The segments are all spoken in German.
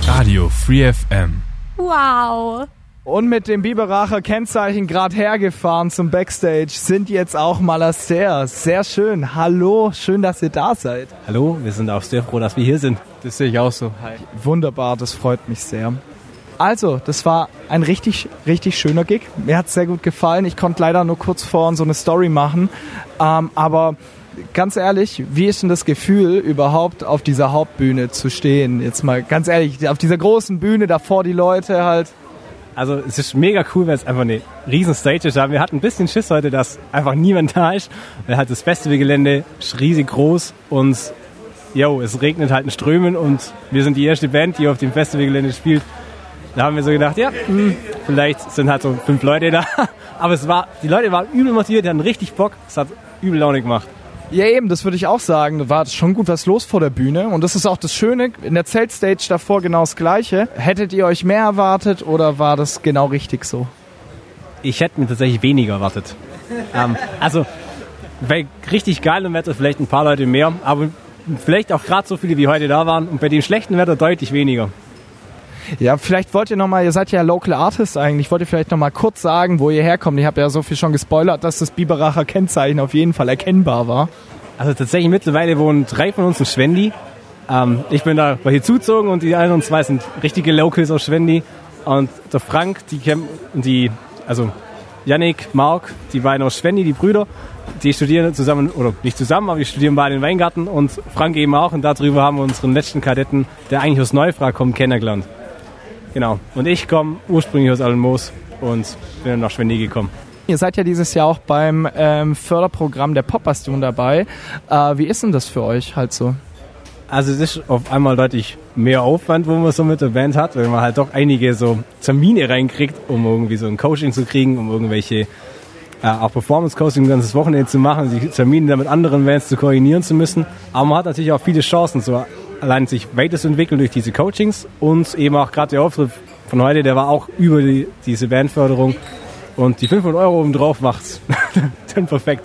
Radio Free FM. Wow. Und mit dem Biberacher Kennzeichen gerade hergefahren zum Backstage sind jetzt auch Malaster. Sehr schön. Hallo, schön, dass ihr da seid. Hallo, wir sind auch sehr froh, dass wir hier sind. Das sehe ich auch so. Hi. Wunderbar, das freut mich sehr. Also, das war ein richtig, richtig schöner Gig. Mir hat es sehr gut gefallen. Ich konnte leider nur kurz vorhin so eine Story machen. Aber ganz ehrlich, wie ist denn das Gefühl, überhaupt auf dieser Hauptbühne zu stehen? Jetzt mal ganz ehrlich, auf dieser großen Bühne, davor die Leute halt. Also es ist mega cool, weil es einfach eine riesen Stage ist. Wir hatten ein bisschen Schiss heute, dass einfach niemand da ist. Weil halt das Festivalgelände ist riesig groß und es regnet halt in Strömen und wir sind die erste Band, die auf dem Festivalgelände spielt. Da haben wir so gedacht, vielleicht sind halt so 5 Leute da. Aber die Leute waren übel motiviert, die hatten richtig Bock. Es hat übel Laune gemacht. Ja eben, das würde ich auch sagen. Da war schon gut was los vor der Bühne. Und das ist auch das Schöne, in der Zeltstage davor genau das Gleiche. Hättet ihr euch mehr erwartet oder war das genau richtig so? Ich hätte mir tatsächlich weniger erwartet. Wäre richtig geil und Wetter vielleicht ein paar Leute mehr. Aber vielleicht auch gerade so viele, wie heute da waren. Und bei dem schlechten Wetter deutlich weniger. Ja, vielleicht wollt ihr nochmal, ihr seid ja Local Artists eigentlich, wollt ihr vielleicht nochmal kurz sagen, wo ihr herkommt. Ich habe ja so viel schon gespoilert, dass das Biberacher Kennzeichen auf jeden Fall erkennbar war. Also tatsächlich mittlerweile wohnen 3 von uns in Schwendi. Ich bin da hier zugezogen und die anderen 2 sind richtige Locals aus Schwendi. Und der Frank, also Yannick, Marc, die beiden aus Schwendi, die Brüder, die studieren zusammen, oder nicht zusammen, aber die studieren beide in Weingarten und Frank eben auch. Und darüber haben wir unseren letzten Kadetten, der eigentlich aus Neufra kommt, kennengelernt. Genau. Und ich komme ursprünglich aus Allenmoos und bin dann nach Schwendi gekommen. Ihr seid ja dieses Jahr auch beim Förderprogramm der Popbastion dabei. Wie ist denn das für euch halt so? Also es ist auf einmal deutlich mehr Aufwand, wo man so mit der Band hat, weil man halt doch einige so Termine reinkriegt, um irgendwie so ein Coaching zu kriegen, um irgendwelche auch Performance-Coaching ein ganzes Wochenende zu machen, die Termine dann mit anderen Bands zu koordinieren zu müssen. Aber man hat natürlich auch viele Chancen, so allein sich weiterzuentwickeln durch diese Coachings und eben auch gerade der Auftritt von heute, der war auch über diese Bandförderung und die 500 € obendrauf macht's dann perfekt.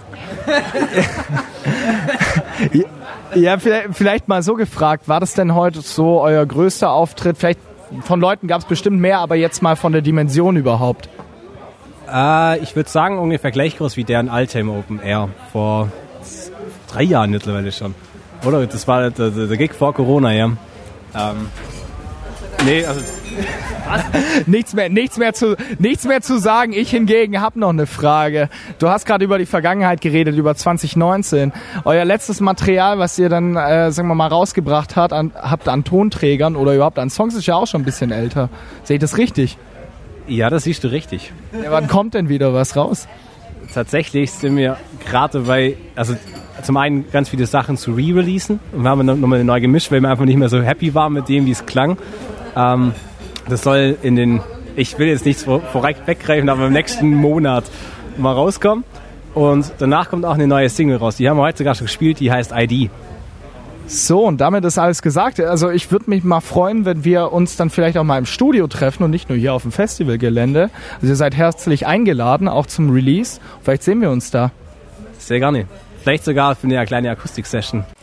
Ja, vielleicht mal so gefragt, war das denn heute so euer größter Auftritt? Vielleicht von Leuten gab es bestimmt mehr, aber jetzt mal von der Dimension überhaupt. Ich würde sagen ungefähr gleich groß wie der in Altheim Open Air vor 3 Jahren mittlerweile schon. Oder? Das war der Gig vor Corona, ja. Nichts mehr zu sagen. Ich hingegen habe noch eine Frage. Du hast gerade über die Vergangenheit geredet, über 2019. Euer letztes Material, was ihr dann, sagen wir mal, rausgebracht habt an Tonträgern oder überhaupt an Songs, ist ja auch schon ein bisschen älter. Sehe ich das richtig? Ja, das siehst du richtig. Ja, wann kommt denn wieder was raus? Tatsächlich sind wir gerade dabei, also zum einen ganz viele Sachen zu re-releasen und wir haben nochmal neu gemischt, weil wir einfach nicht mehr so happy waren mit dem, wie es klang. Das soll ich will jetzt nichts weggreifen, aber im nächsten Monat mal rauskommen. Und danach kommt auch eine neue Single raus. Die haben wir heute sogar schon gespielt, die heißt ID. So, und damit ist alles gesagt. Also ich würde mich mal freuen, wenn wir uns dann vielleicht auch mal im Studio treffen und nicht nur hier auf dem Festivalgelände. Also ihr seid herzlich eingeladen, auch zum Release. Vielleicht sehen wir uns da. Sehr gerne. Vielleicht sogar für eine kleine Akustik-Session.